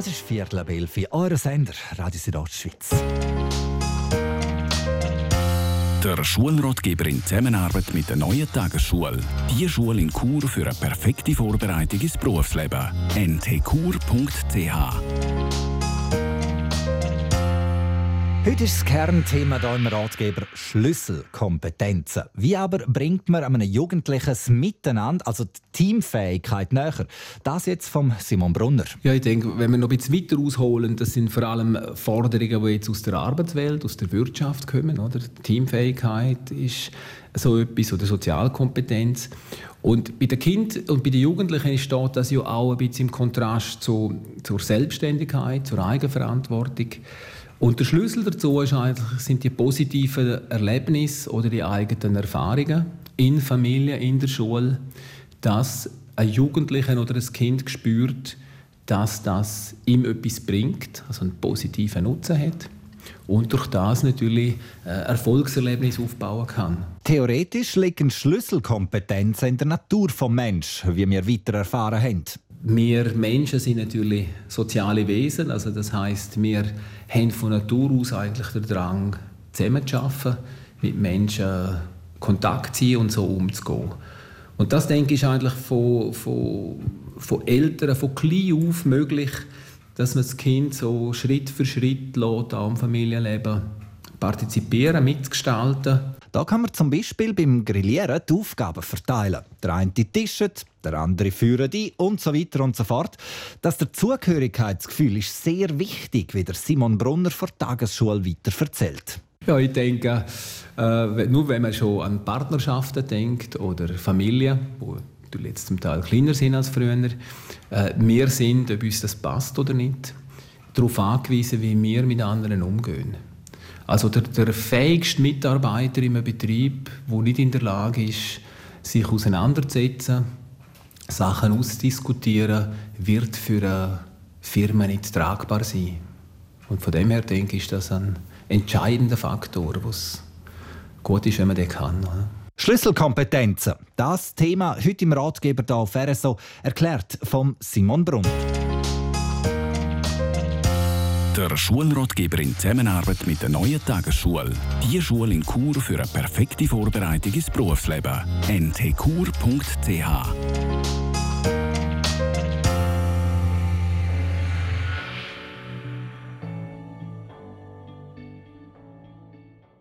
Es ist 11:15, euer Sender, Radio Südostschweiz. Der Schulratgeber in Zusammenarbeit mit der neuen Tagesschule. Die Schule in Chur für eine perfekte Vorbereitung ins Berufsleben. ntchur.ch. Heute ist das Kernthema hier im Ratgeber Schlüsselkompetenzen. Wie aber bringt man einem Jugendlichen das Miteinander, also die Teamfähigkeit, näher? Das jetzt von Simon Brunner. Ja, ich denke, wenn wir noch ein bisschen weiter ausholen, das sind vor allem Forderungen, die jetzt aus der Arbeitswelt, aus der Wirtschaft kommen. Oder? Die Teamfähigkeit ist so etwas, oder Sozialkompetenz. Und bei den Kindern und bei den Jugendlichen steht das ja auch ein bisschen im Kontrast zur Selbstständigkeit, zur Eigenverantwortung. Und der Schlüssel dazu sind die positiven Erlebnisse oder die eigenen Erfahrungen in der Familie, in der Schule, dass ein Jugendlicher oder ein Kind spürt, dass das ihm etwas bringt, also einen positiven Nutzen hat und durch das natürlich Erfolgserlebnis aufbauen kann. Theoretisch liegen Schlüsselkompetenzen in der Natur des Menschen, wie wir weiter erfahren haben. Wir Menschen sind natürlich soziale Wesen, also das heisst, wir haben von Natur aus eigentlich den Drang, zusammenzuarbeiten, mit Menschen Kontakt zu ziehen und so umzugehen. Und das, denke ich, ist eigentlich von Eltern, von klein auf möglich, dass man das Kind so Schritt für Schritt lässt, am Familienleben partizipieren, mitgestalten. Da kann man zum Beispiel beim Grillieren die Aufgaben verteilen. Der eine tischt, der andere führt ein und so weiter und so fort. Das Dazugehörigkeitsgefühl ist sehr wichtig, wie der Simon Brunner von der Tagesschule weiter erzählt. Ja, ich denke, nur wenn man schon an Partnerschaften denkt oder Familien, die jetzt zum Teil kleiner sind als früher, wir sind, ob uns das passt oder nicht, darauf angewiesen, wie wir mit anderen umgehen. Also der fähigste Mitarbeiter in einem Betrieb, der nicht in der Lage ist, sich auseinanderzusetzen, Sachen auszudiskutieren, wird für eine Firma nicht tragbar sein. Und von dem her denke ich, ist das ein entscheidender Faktor, was gut ist, wenn man den kann. Schlüsselkompetenzen. Das Thema heute im Ratgeber hier auf RSO, erklärt von Simon Brunner. Der Schulratgeber in Zusammenarbeit mit der neuen Tagesschule. Die Schule in Chur für eine perfekte Vorbereitung ins Berufsleben. ntchur.ch.